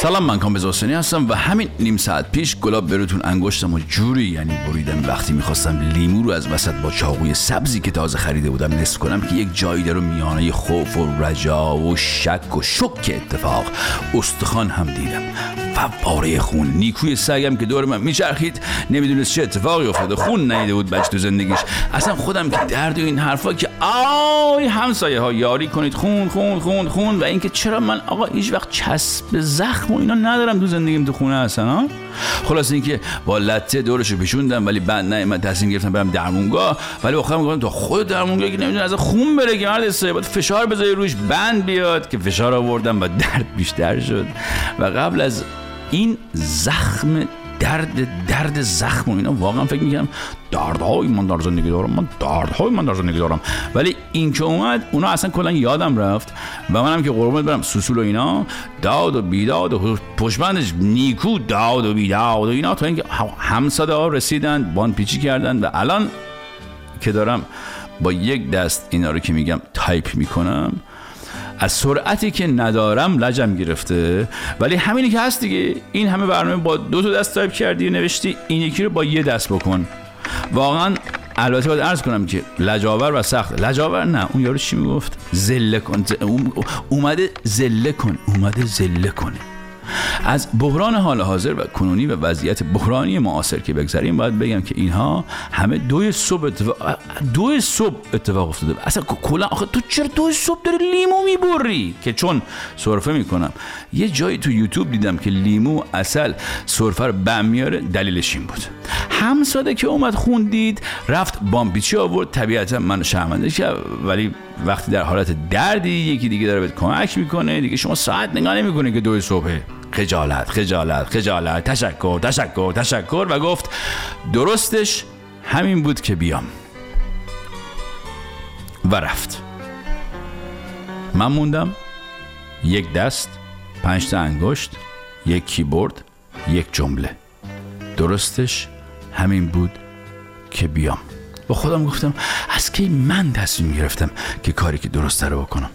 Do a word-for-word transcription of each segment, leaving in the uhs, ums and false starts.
سلام، من کامبیز حسینی هستم و همین نیم ساعت پیش گلاب بروتون انگشتم و جوری یعنی بریدم وقتی میخواستم لیمو رو از وسط با چاقوی سبزی که تازه خریده بودم نصف کنم که یک جایی در میانه خوف و رجا و شک و شک اتفاق استخوان هم دیدم و پاره خون. نیکوی سگم که دور من میچرخید نمیدونست چه اتفاقی افتاده، خون نیده بود بچه تو زندگیش. اصلا خودم که درد و این حرفا که آی همسایه ها یاری کنید، خون خون خون خون و اینکه چرا من آقا هیچ وقت چسب زخم و اینا ندارم تو زندگیم تو خونه هستن ها. خلاص اینکه با لته دورشو پیچوندم ولی بعد نه من تصمیم گرفتم برم درمونگاه، ولی آخرام گفتم تو خود درمونگاه که نمیدونه از خون بره که مرد استعباد فشار بذاری روش بند بیاد، که فشار آوردم و درد بیشتر شد. و قبل از این زخم درد درد زخم و اینا واقعا فکر میکنم دردهای من در زندگی دارم، من دردهای من در زندگی دارم، ولی این که اومد اونا اصلا کلا یادم رفت و منم که قربونت برم سوسول و اینا داد و بیداد و پشبندش نیکو داد و بیداد و اینا تا اینکه همساده ها رسیدن بان پیچی کردن و الان که دارم با یک دست اینا رو که میگم تایپ میکنم از سرعتی که ندارم لجم گرفته، ولی همینی که هست دیگه. این همه برنامه با دو تا دست تایپ کردی و نوشتی، این یکی رو با یه دست بکن. واقعا البته باید عرض کنم که لجاور و سخت. لجاور نه، اون یارو چی میگفت؟ زله کن. اومده زله کن اومده زله کنه. از بحران حال حاضر و کنونی و وضعیت بحرانی معاصر که بگذاریم باید بگم که اینها همه دوی صبح اتفاق دوی صبح اتفاق افتاده. اصلا کلا آخه تو چرا دوی صبح داری لیمو میبری؟ که چون سرفه میکنم یه جایی تو یوتیوب دیدم که لیمو اصل سرفه رو بم میاره، دلیلش این بود. همساده که اومد خوندید رفت بامپیچی آورد، طبیعتا منو شرمنده کرد، ولی وقتی در حالت دردی یکی دیگه داره بهت کمک میکنه دیگه شما ساعت نگاه نمیکنه که دوی صبحه. خجالت خجالت خجالت تشکر تشکر تشکر و گفت درستش همین بود که بیام و رفت. من موندم یک دست، پنج تا انگشت، یک کیبورد، یک جمله. درستش همین بود که بیام. با خودم گفتم از کی من تصمیم گرفتم که کاری که درسته رو بکنم؟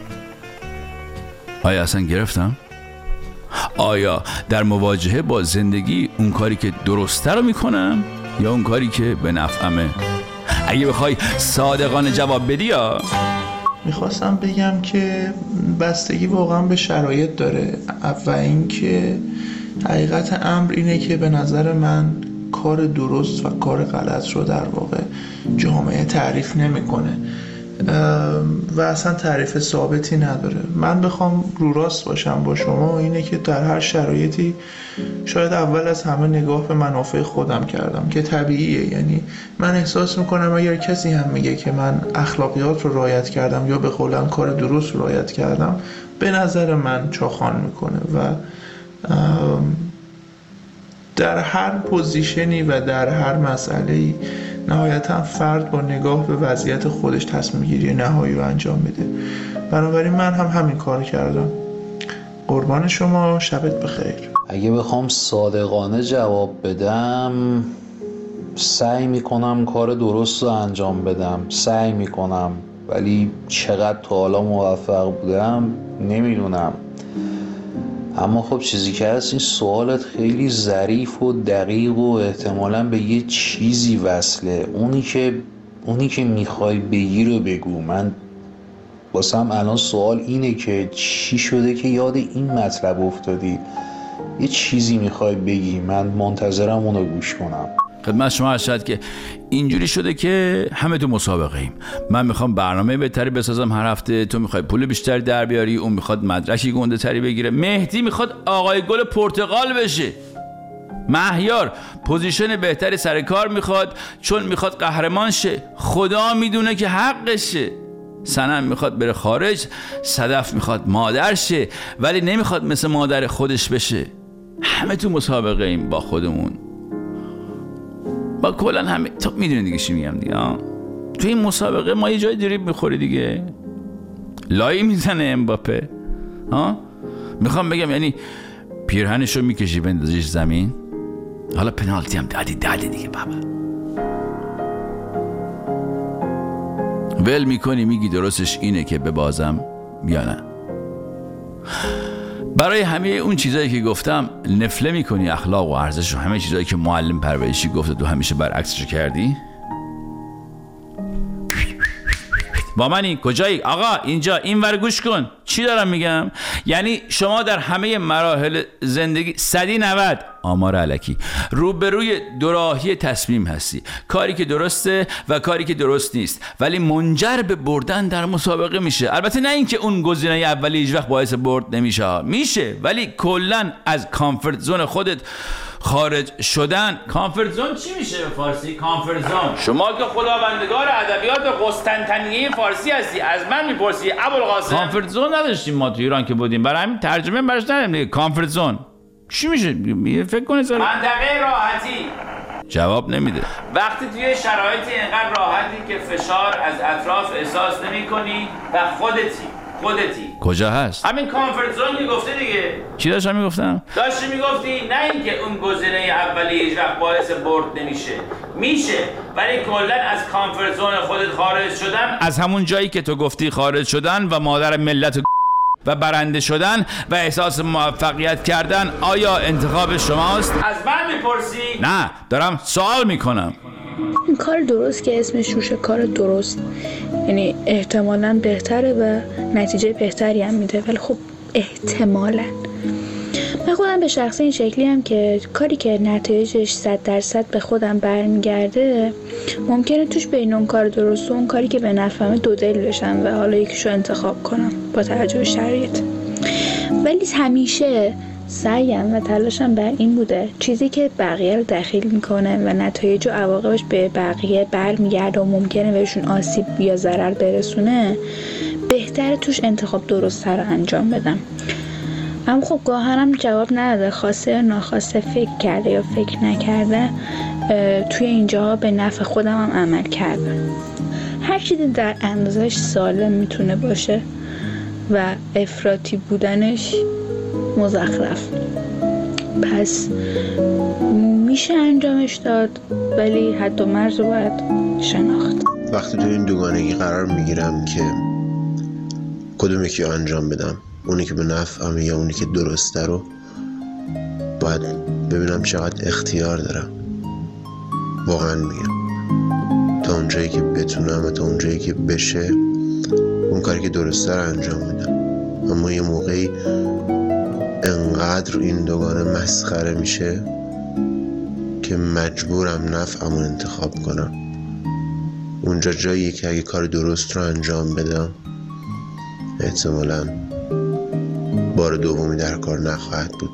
آیا اصلا گرفتم؟ آیا در مواجهه با زندگی اون کاری که درسته رو میکنم یا اون کاری که به نفعمه؟ اگه بخوای صادقانه جواب بدی یا میخواستم بگم که بستگی واقعا به شرایط داره و اینکه حقیقت امر اینه که به نظر من کار درست و کار غلط رو در واقع جامعه تعریف نمیکنه و اصلا تعریف ثابتی نداره. من بخوام رو راست باشم با شما اینه که در هر شرایطی شاید اول از همه نگاه به منافع خودم کردم که طبیعیه. یعنی من احساس میکنم اگر کسی هم میگه که من اخلاقیات رو رعایت کردم یا به قولن کار درست رو رعایت کردم، به نظر من چاخان میکنه و در هر پوزیشنی و در هر مسئله‌ای نهایتا فرد با نگاه به وضعیت خودش تصمیم گیری نهایی رو انجام میده. بنابراین من هم همین کار کردم. قربان شما، شبت بخیر. اگه بخوام صادقانه جواب بدم، سعی میکنم کار درست رو انجام بدم، سعی میکنم، ولی چقدر تا حالا موفق بودم نمیدونم. اما خب چیزی که هست این سوالت خیلی ظریف و دقیق و احتمالاً به یه چیزی وصله. اونی که اونی که میخوای بگی رو بگو. من واسم الان سوال اینه که چی شده که یاد این مطلب افتادی؟ یه چیزی میخوای بگی، من منتظرم اونو گوش کنم. خدمت شما ارشد که اینجوری شده که همه تو مسابقه ایم. من میخوام برنامه بهتری بسازم هر هفته، تو میخوای پول بیشتر در بیاری، اون میخواد مدرکی گنده تری بگیره، مهدی میخواد آقای گل پرتغال بشه، مهیار پوزیشن بهتری سر کار میخواد چون میخواد قهرمان شه، خدا میدونه که حقشه، سنم میخواد بره خارج، صدف میخواد مادر شه ولی نمیخواد مثل مادر خودش بشه. همه تو مسابقه ایم با خودمون، با کلن همه. تو میدونی دیگه چی میگم دیگه. تو این مسابقه ما یه جای دریبل میخوری دیگه، لایی میزنه امباپه ها. میخوام بگم یعنی پیرهنشو میکشی بندازیش زمین، حالا پنالتی هم دادی دادی دیگه بابا، ول میکنی میگی درستش اینه که ببازم یا نه. برای همه اون چیزایی که گفتم نفله میکنی اخلاق و ارزش و همه چیزایی که معلم پرورشی گفته تو همیشه برعکسش کردی؟ با منی؟ کجایی؟ آقا اینجا این ور گوش کن. چی دارم میگم؟ یعنی شما در همه مراحل زندگی صدی نود آمار الکی روبروی دوراهی تصمیم هستی، کاری که درسته و کاری که درست نیست، ولی منجر به بردن در مسابقه میشه. البته نه اینکه اون گزینه اولی هیچ وقت باعث برد نمیشه، میشه، ولی کلا از کامفورت زون خودت خارج شدن. کامفورت زون چی میشه به فارسی؟ کامفورت زون. شما که خداوندگار ادبیات قسطنطنیه فارسی هستی، از من میپرسی ابوالقاسم؟ کامفورت زون نداشتیم ما تو ایران که بودیم، برای همین ترجمه براش نداریم دیگه. کامفورت زون چی میشه؟ فکر کنید سر منطقه راحتی. جواب نمیده. وقتی توی شرایطی اینقدر راحتی که فشار از اطراف احساس نمی‌کنی و خودتی خودتی کجا هست؟ همین کامفورت زون که گفته دیگه. چی داشتم میگفتم؟ داشتی میگفتی نه اینکه اون گزینه اولی هیچ وقت باعث برد نمیشه، میشه، ولی کلا از کامفورت زون خودت خارج شدن، از همون جایی که تو گفتی خارج شدن و مادر ملت و برنده شدن و احساس موفقیت کردن، آیا انتخاب شماست؟ از من میپرسی؟ نه، دارم سوال میکنم. این کار درست که اسمش روشه کار درست، یعنی احتمالاً بهتره و نتیجه بهتری هم میده، ولی خب احتمالاً من خودم به شخصه این شکلی هم که کاری که نتایجش صد درصد به خودم برمیگرده ممکنه توش بین اون کار درست و اون کاری که به نفعمه دو دل بشم و حالا یکیشو انتخاب کنم با توجه به شرایط. ولی همیشه سعیم و تلاشم بر این بوده چیزی که بقیه رو دخیل میکنه و نتایج و عواقبش به بقیه برمیگرده و ممکنه بهشون آسیب یا ضرر برسونه، بهتره توش انتخاب درست رو انجام بدم. اما خب گاهنم جواب نداده، خواسته یا ناخواسته، فکر کرده یا فکر نکرده، توی اینجاها به نفع خودم هم عمل کرده. هر چیزی در اندازش سالم میتونه باشه و افراطی بودنش مزخرف، پس میشه انجامش داد، ولی حد و مرز رو باید شناخت. وقتی تو این دوگانگی قرار میگیرم که کدوم یکی رو انجام بدم، اونی که به نفعمه یا اونی که درسته، رو باید ببینم چقدر اختیار دارم. واقعا میگم تا اونجایی که بتونم و تا اونجایی که بشه اون کاری که درسته رو انجام میدم. اما یه موقعی انقدر این دوگانه مسخره میشه که مجبورم نفعمون انتخاب کنم. اونجا جاییه که اگه کار درست رو انجام بدم احتمالاً بار دومی در کار نخواهد بود،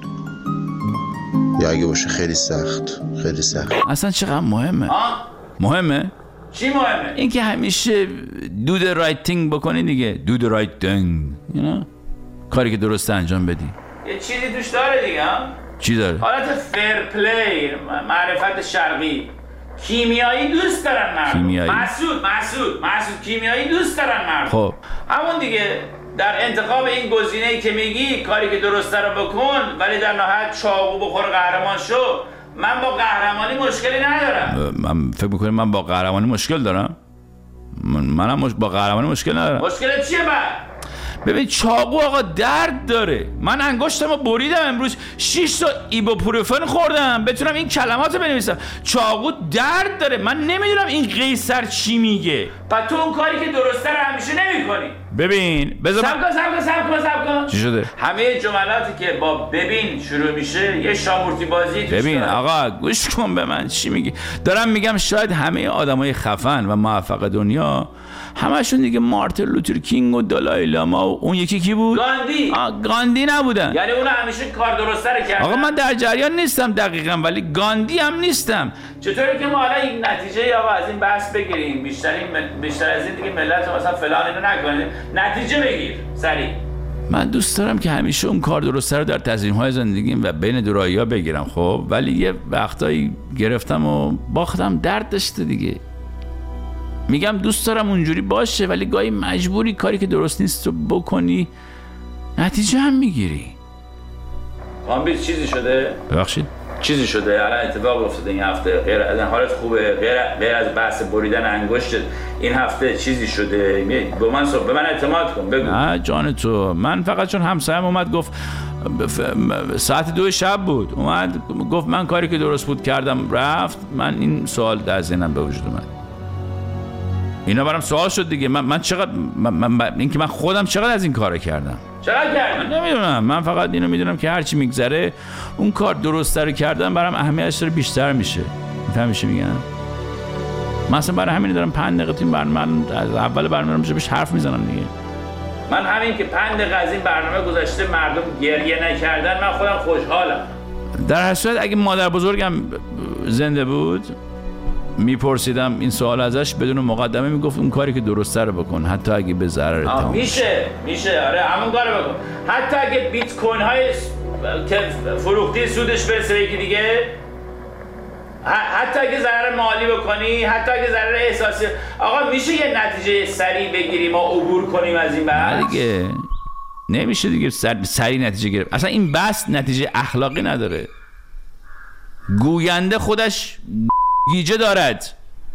یا اگه باشه خیلی سخت خیلی سخت. اصلا چقدر مهمه؟ آه؟ مهمه؟ چی مهمه؟ این که همیشه do the right thing بکنی دیگه. do the right thing you know? کاری که درست انجام بدی. یه چیزی توش داره دیگه. ها؟ چی داره؟ حالت فیر پلی، معرفت شرقی. کیمیایی دوست دارن مردم. کیمیایی؟ مسعود مسعود مسعود کیمیایی دوست دارن مردم. خب همون دیگه. در انتخاب این گزینه‌ای که میگی کاری که درسته رو بکن، ولی در نهایت چاقو بخور قهرمان شو. من با قهرمانی مشکلی ندارم. من فکر می‌کنم من با قهرمانی مشکل دارم. من منم مش... با قهرمانی مشکل ندارم. مشکلت چیه بعد؟ ببین چاقو آقا درد داره. من انگشتمو بریدم امروز، شش تا ایبوپروفن خوردم بتونم این کلماتو بنویسم. چاقو درد داره. من نمیدونم این قیصر چی میگه. پس تو اون کاری که درسته رو همیشه نمی‌کنی. ببین بذار سب کن سب کن سب کن سب کن چی شده؟ همه جملاتی که با ببین شروع میشه یه شامورتی بازی توش. ببین داره. آقا گوش کن به من چی میگی. دارم میگم شاید همه آدمای خفن و موفق دنیا همشون دیگه مارتین لوتر کینگ و دالای لاما و اون یکی کی بود؟ گاندی. آه گاندی نبودن. یعنی اون همیشه کار درسته رو کرد. آقا من در جریان نیستم دقیقاً، ولی گاندی هم نیستم. چطوره که ما حالا این نتیجه یا از این بحث بگیریم، بیشتر این بیشتر از این دیگه ملت مثلا فلان اینو نکنه، نتیجه بگیر سریع. من دوست دارم که همیشه اون کار درسته رو در تصمیم‌های زندگیم و بین دوراهی‌ها بگیرم، خب ولی یه وقتایی گرفتم و باختم، درد داشته دیگه. میگم دوست دارم اونجوری باشه، ولی گاهی مجبوری کاری که درست نیست رو بکنی، نتیجه هم میگیری. کامبیز چیزی شده؟ ببخشید؟ چیزی شده؟ الان اتفاق افتاده این هفته، غیر از حالت خوبه، غیر غیر از بحث بریدن انگشت این هفته چیزی شده؟ به من صبح به من اعتماد کن بگو. نه جان تو، من فقط چون همسایه‌م اومد گفت ساعت دو شب بود، اومد گفت من کاری که درست بود کردم رفت. من این سوال در ذهنم به وجود اومد. اینا برام سوال شد دیگه. من من چقدر من, من اینکه من خودم چقدر از این کارو کردم، چقدر کردم نمیدونم. من فقط اینو میدونم که هرچی میگذره اون کار درست رو کردن برام اهمیتش داره بیشتر میشه. میفهمی چی میگم؟ من اصلا برای همین دارم پنج دقیقه این برنامه از اول برنامه رو بهش حرف میزنم دیگه. من همین که پنج دقیقه از این برنامه گذشته مردم گریه نکردن من خودم خوشحالم. در هر صورت اگه مادر بزرگم زنده بود میپرسیدم این سوال ازش بدون مقدمه، میگفت اون کاری که درسته رو بکن حتی اگه به ضرر تمام. میشه میشه آره همون کارو بکن، حتی اگه بیت کوین های که فروختی سودش برسه یکی دیگه، حتی اگه ضرر مالی بکنی، حتی اگه ضرر احساسی. آقا میشه یه نتیجه سریع بگیریم و عبور کنیم از این بحث؟ نه دیگه نمیشه دیگه سر... سریع نتیجه گرفت. اصلا این بحث نتیجه اخلاقی نداره. گوینده خودش گیجه دارد،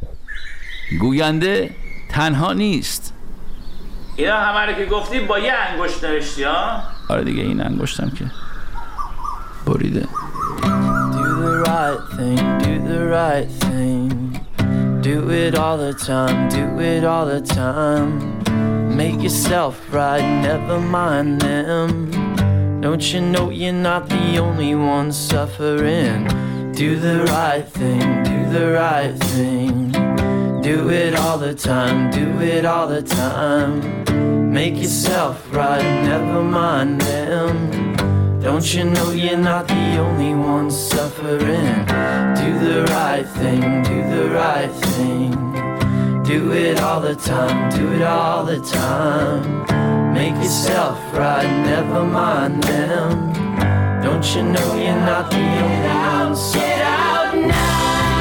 گوینده تنها نیست. اینا همه رو که گفتی با یه انگشت نوشتی ها؟ آره دیگه این انگشتم که بریده. Do the right thing, do the right thing. Do it all the time, do it all the time. Make yourself right, never mind them. Don't you know you're not the only one suffering? Do the right thing, do the right thing. Do it all the time, do it all the time. Make yourself right, never mind them. Don't you know you're not the only one suffering? Do the right thing, do the right thing. Do it all the time, do it all the time. Make yourself right, never mind them. Don't you know you're not the only one suffering? Get out now.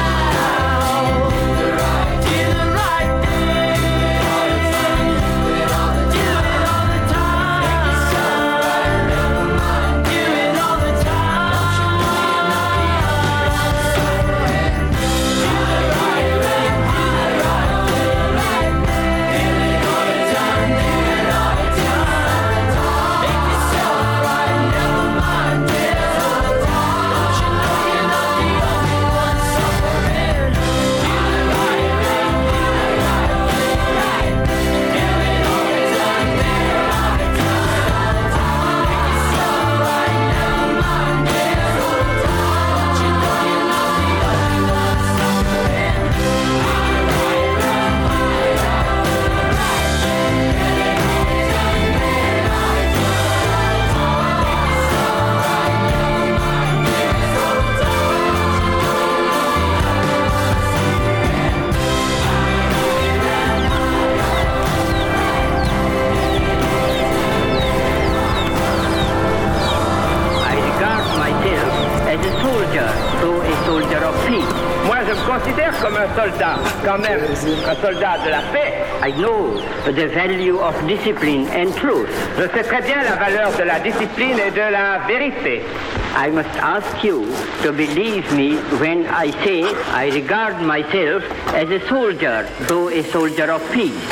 Soldat, quand même, un soldat de la paix. I know the value of discipline and truth. Je sais très bien la valeur de la discipline et de la vérité. I must ask you to believe me when I say I regard myself as a soldier, though a soldier of peace.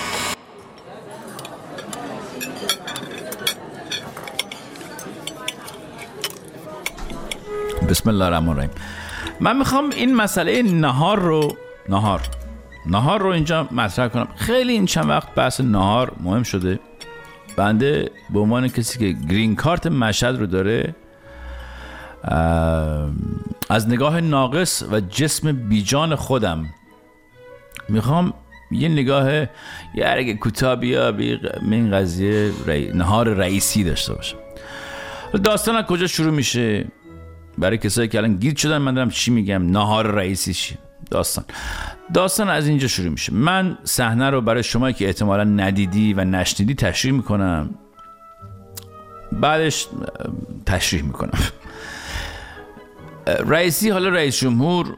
بسم الله الرحمن الرحیم. من میخوام این مسئله نهار رو نهار نهار رو اینجا مطرح کنم. خیلی این چند وقت بحث نهار مهم شده. بنده به عنوان کسی که گرین کارت مشهد رو داره، از نگاه ناقص و جسم بیجان خودم میخوام یه نگاه یه اگه کوتاه به این قضیه ری... نهار رئیسی داشته باشم. داستان از کجا شروع میشه؟ برای کسایی که الان گیج شدن من دارم چی میگم، نهار رئیسی چی؟ داستان داستان از اینجا شروع میشه. من صحنه رو برای شما که احتمالا ندیدی و نشنیدی تشریح میکنم، بعدش تشریح میکنم. رئیسی، حالا رئیس جمهور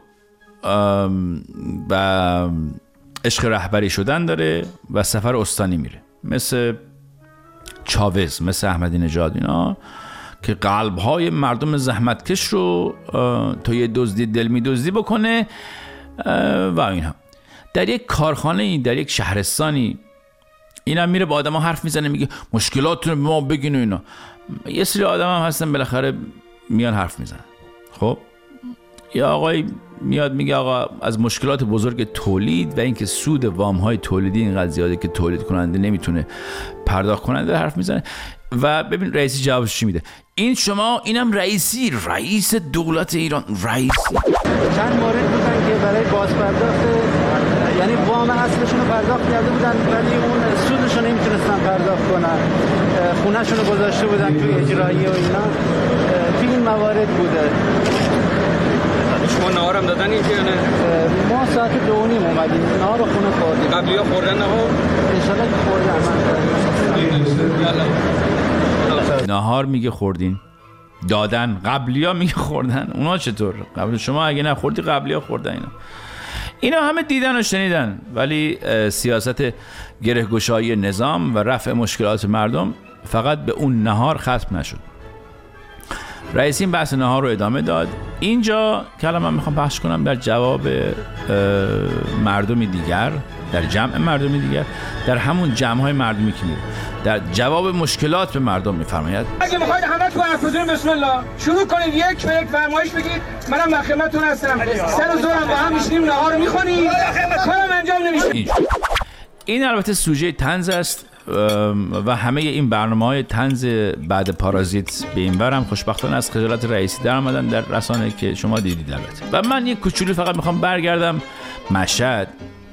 و عشق رهبری شدن داره و سفر استانی میره، مثل چاوز، مثل احمدی نژاد، اینا که قلب‌های مردم زحمتکش رو تا یه دزدی دل می‌دزدی بکنه و اینها. در یک کارخانه‌ای، در یک شهرستانی، اینم میره با آدم‌ها حرف میزنه، میگه مشکلاتتون رو به ما بگین و اینا. یه سری آدم هم هستن بالاخره میان حرف میزنن. خب یا آقای میاد میگه آقا از مشکلات بزرگ تولید و اینکه سود وام‌های تولیدی اینقدر زیاده که تولید کننده نمیتونه پرداخت کننده حرف میزنه و ببین رئیسی جوابش چی میده. این شما اینم رئیسی رئیس دولت ایران رئیسی. چند مورد بودن که برای بازپرداخت یعنی وام اصلشون رو پرداخت کرده بودن ولی اون سودش رو نمیتونستن پرداخت کنن، خونه‌شون رو گذاشته بودن توی اجرایی و اینا. توی این موارد بوده. شما نهار هم دادن اینجا یا نه؟ ما ساعت دو و نیم اومدیم نهار رو خونه خوردیم. قبلی ها خوردن نهار؟ انشالله که خوردن. نهار میگه خوردین دادن، قبلی ها میگه خوردن. اونا چطور؟ قبل شما اگه نخوردی قبلی ها خوردن. اینا اینا همه دیدن و شنیدن، ولی سیاست گره‌گشایی نظام و رفع مشکلات مردم فقط به اون نهار ختم نشد. رئیسی این بحث نهار رو ادامه داد. اینجا کلمه من میخوام پخش کنم در جواب مردمی دیگر، در جمع مردمی دیگر، در همون جمع‌های مردمی که میره در جواب مشکلات به مردم میفرماید اگه میخواید همتون حرفتون بسم الله شروع کنید یک به یک فرمایش بگید. منم در خدمتتون هستم. سر و زورم با هم میشینیم نهار رو میخوریم، کارم انجام نمیشه. این البته سوژه طنز است و همه این برنامه‌های طنز بعد پارازیت به این ور هم خوشبختانه از خجالت رئیسی در اومدن در رسانه که شما دیدید البته. و من یک کوچولو فقط میخوام برگردم مشهد.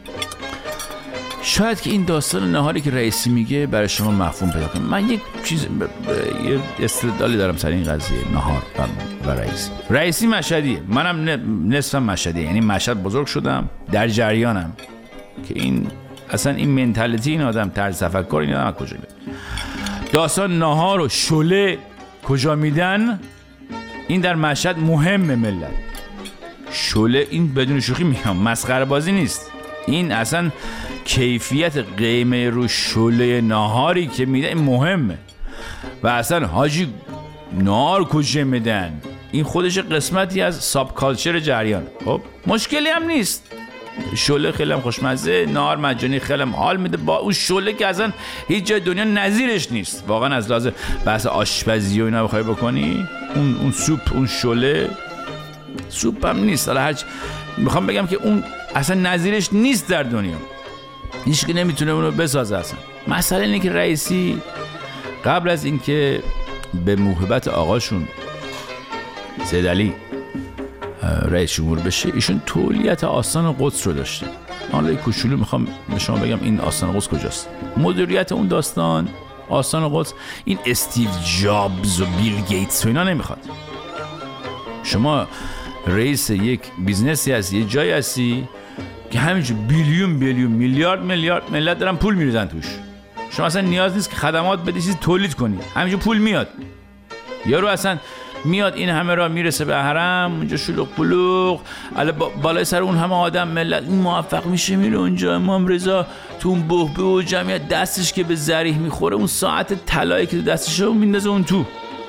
شاید که این داستان نهاری که رئیسی میگه برای شما مفهوم پیدا کنه. من یک چیز ب... ب... یه استدلالی دارم سر این قضیه نهار و, و رئیسی. رئیسی مشهدیه، منم ن... نصفم مشهدیه، یعنی مشهد بزرگ شدم، در جریانم که این اصلا این منتالیتی این آدم، طرز تفکر این آدم کجا میاد. داستان نهار و شله کجا میدن این در مشهد مهمه. ملت شله این بدون شوخی میگم مسخره بازی نیست. این اصلا کیفیت قیمه رو شله نهاری که میده این مهمه. و اصلا حاجی نهار کجا میدن این خودش قسمتی از ساب کالچر جریان. خب مشکلی هم نیست، شله خیلی هم خوشمزه، نهار مجانی خیلی هم حال میده با اون شله که اصلا هیچ جای دنیا نظیرش نیست. واقعا از لحاظ بحث آشپزی و اینا بخوای بکنی اون اون سوپ اون شله سوپ هم نیست. حالا هرچی میخوام بگم که اون اصلا نظیرش نیست در دنیا، هیچ که نمیتونه اونو بسازه اصلا. مسئله اینه که رئیسی قبل از اینکه به موهبت آقاشون سید علی رئیس جمهور بشه ایشون تولیت آستان قدس رو داشته. حالا یک کوچولو میخوام به شما بگم این آستان قدس کجاست. مدیریت اون داستان آستان قدس این استیو جابز و بیل گیتس و اینا نمیخواد. شما رئیس یک بیزنسی هستی، یه جایی هستی که همینجور بیلیون بیلیون میلیارد میلیارد ملت دارن پول میریزن توش. شما اصلا نیاز نیست که خدمات بدی، چیزی تولید کنی، همینجور پول میاد. یارو اصلا میاد این همه را میرسه به حرم اونجا شلوغ پلوغ، علی بالای سر اون همه آدم ملت این موفق میشه میره اونجا. امام رضا تو اون بهبه و جمعیت دستش که به ذریح میخوره اون ساعت طلایی که دستش رو میندازه اون تو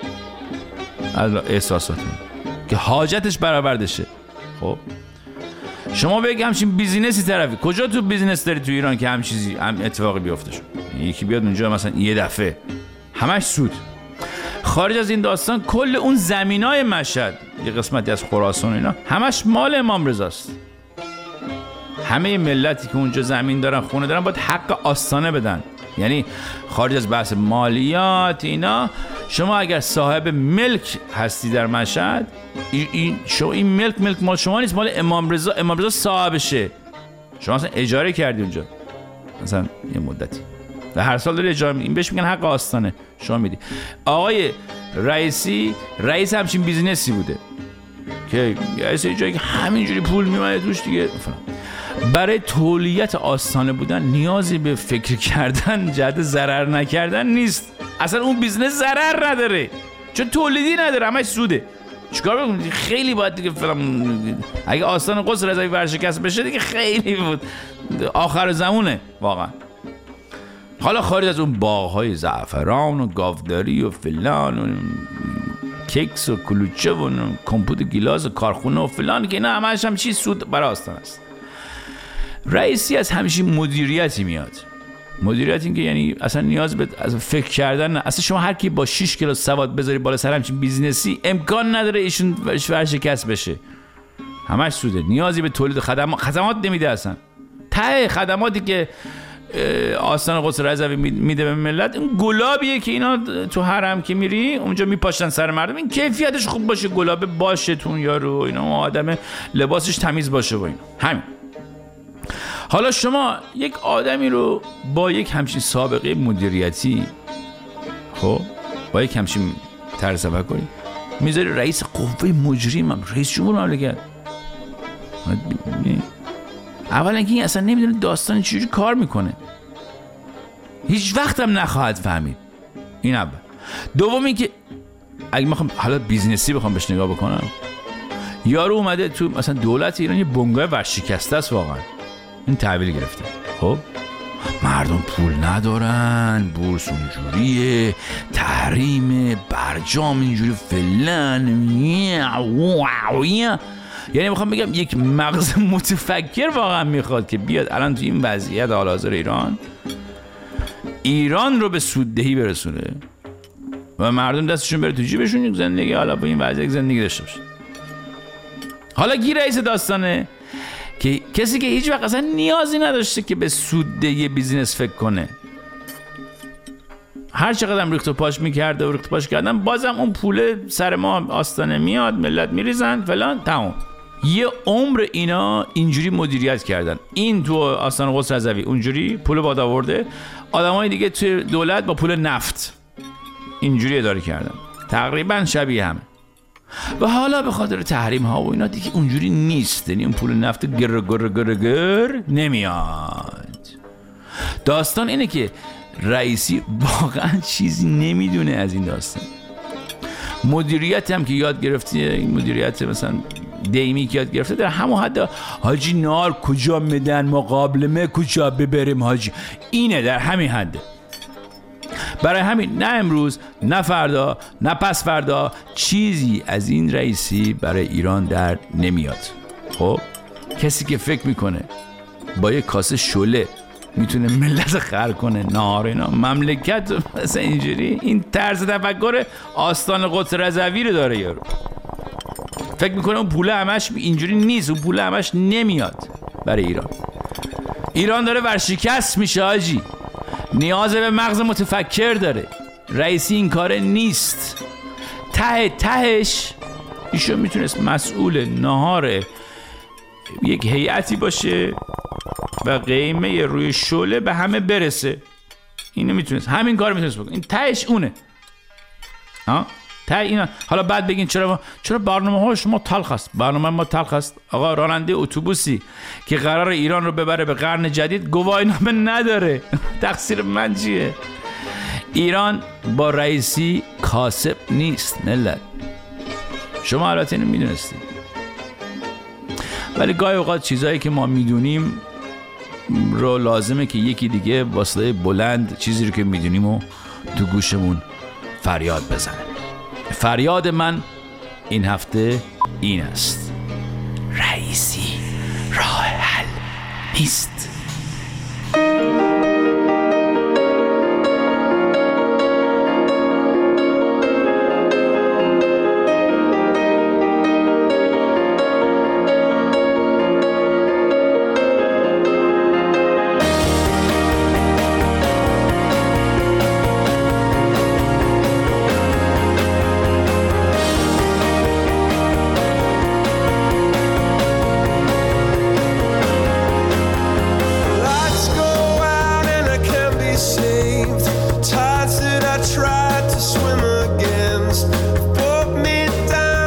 احساسات که حاجتش برآورده شه. خب شما بگی همچین بیزینسی طرفی کجا تو بیزینس داری تو ایران که هم چیزی هم اتفاقی بیفته شد؟ یکی بیاد اونجا مثلا یه دفعه همش سود. خارج از این داستان کل اون زمینای مشهد یه قسمتی از خراسان اینا همش مال امام رضاست. همه ملتی که اونجا زمین دارن خونه دارن باید حق آستانه بدن. یعنی خارج از بحث مالیات اینا شما اگر صاحب ملک هستی در مشهد این شما این ملک ملک مال شما نیست، مال امام رضا. امام رضا صاحبشه، شما اصلا اجاره کردی اونجا مثلا یه مدتی و هر سال داری اجاره میدی، این بهش میگن حق آستانه شما میدی. آقای رئیسی رئیس همچین بیزینسی بوده که یه جایی که همینجوری پول میمونه توش دیگه. برای تولیت آستانه بودن نیازی به فکر کردن جهت ضرر نکردن نیست. اصلا اون بیزنس ضرر نداره چون تولیدی نداره، همش سوده. چیکار بکنید؟ خیلی باید دیگه فلان. اگه آستان قدس رضوی ورشکست بشه دیگه خیلی بود آخر زمونه واقعا. حالا خارج از اون باغ‌های زعفران و گاوداری و فلان و کیکس و کلوچه و کمپوت گیلاس و کارخونه و فلان که اینا همش هم چیز سود برای آستان است. رئیسی از همچین مدیریتی میاد مدیریت این که یعنی اصلا نیاز به از فکر کردن نه. اصلا شما هر کی با شش کلاس سواد بذاری بالا سر همچین بیزینسی امکان نداره ایشون ورشکست بشه. همش سوده. نیازی به تولید خدمات خدمات نمیده اصلا. ته خدماتی که آستان قدس رضوی میده به ملت این گلابیه که اینا تو حرم که میری اونجا میپاشن سر مردم. این کیفیتش خوب باشه، گلابه باشه تون یارو، اینا آدم لباسش تمیز باشه و اینا. همین. حالا شما یک آدمی رو با یک همچین سابقه مدیریتی، خب با یک همچین طرز تفکری میذاری رئیس قوه مجرم، رئیس جمهور مملکت. اولا که این اصلا نمیدونه داستان چجوری کار میکنه، هیچ وقت هم نخواهد فهمید. این اول. دوم این که اگه میخوام حالا بیزنسی بخوام بهش نگاه بکنم، یارو اومده تو مثلا دولت ایران یه بنگاه ورشکسته است واقعا، این تحویل گرفته. خب مردم پول ندارن، بورس اونجوریه، تحریم، برجام اینجوری فلان، یعنی میخوام بگم یک مغز متفکر واقعا میخواد که بیاد الان تو این وضعیت حال حاضر ایران ایران رو به سوددهی برسونه و مردم دستشون بره تو جیبشون، یک زندگی حالا با این وضعیت زندگی داشته باشه. حالا کی رئیس داستانه؟ که کسی که هیچ وقت اصلا نیازی نداشته که به سوددهی بیزینس فکر کنه، هر چقدر هم ریخت و پاش میکرده و ریخت و پاش کردن بازم اون پول سر ما آستانه میاد، ملت میریزن فلان، تمام. یه عمر اینا اینجوری مدیریت کردن. این تو آستان قدس رضوی اونجوری پول باد آورده، آدمای دیگه تو دولت با پول نفت اینجوری اداره کردن، تقریبا شبیه همه. و حالا به خاطر تحریم ها و اینا دیگه اونجوری نیست، یعنی اون پول نفت گر گر گر گر نمیاد. داستان اینه که رئیسی واقعا چیزی نمیدونه از این داستان. مدیریت هم که یاد گرفته، این مدیریت مثلا دیمی که یاد گرفته در همون حد، حاجی نار کجا میدن، مقابله کجا ببریم حاجی، اینه در همین حد. برای همین نه امروز نه فردا نه پس فردا چیزی از این رئیسی برای ایران در نمیاد. خب کسی که فکر میکنه با یک کاسه شله میتونه ملت خر کنه، نهار اینا مملکت مثلا اینجوری، این طرز تفکر آستان قدس رضوی رو داره یارو. فکر میکنه اون پوله همش اینجوری نیست، اون پوله همش نمیاد برای ایران. ایران داره ورشکست میشه حاجی، نیاز به مغز متفکر داره. رئیسی این کاره نیست. ته تهش ایشون میتونست مسئول نهار یک هیئتی باشه و قیمه روی شعله به همه برسه. اینو میتونست، همین کار میتونست بکنه. این تهش اونه. ها ته اینا. حالا بعد بگین چرا ما چرا برنامه های شما تلخ است؟ برنامه ما تلخ است. آقا راننده اتوبوسی که قرار ایران رو ببره به قرن جدید گواهینامه نداره. تقصیر من چیه؟ ایران با رئیسی کاسب نیست ملت. شما البته اینو میدونستید، ولی گاهی اوقات چیزایی که ما میدونیم رو لازمه که یکی دیگه واسطه بلند چیزی رو که میدونیم و تو گوشمون فریاد بزنه. فریاد من این هفته این است: رئیسی راه حل نیست.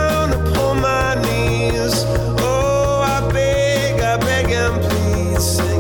Say